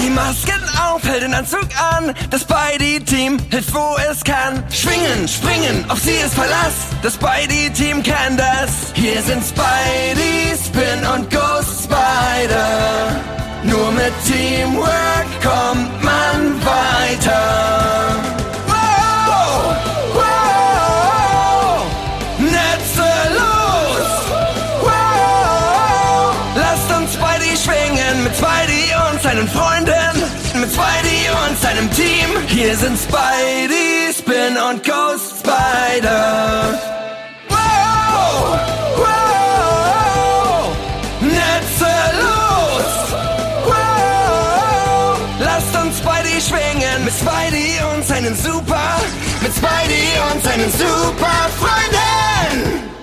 Die Masken auf, hält den Anzug an. Das Spidey-Team hilft, wo es kann. Schwingen, springen, auf sie ist Verlass. Das Spidey-Team kann das. Hier sind Spidey, Spin und Ghost Spider. Nur mit Teamwork kommt man weiter. Wow, wow, Netze los. Wow, lasst uns Spidey schwingen mit Spidey und seinen Freunden. Mit Spidey und seinem Team. Hier sind Spidey, Spin und Ghost Spider. Wow, wow, Netze los. Wow, lasst uns Spidey schwingen mit Spidey und seinen Super, mit Spidey und seinen Super Freunden.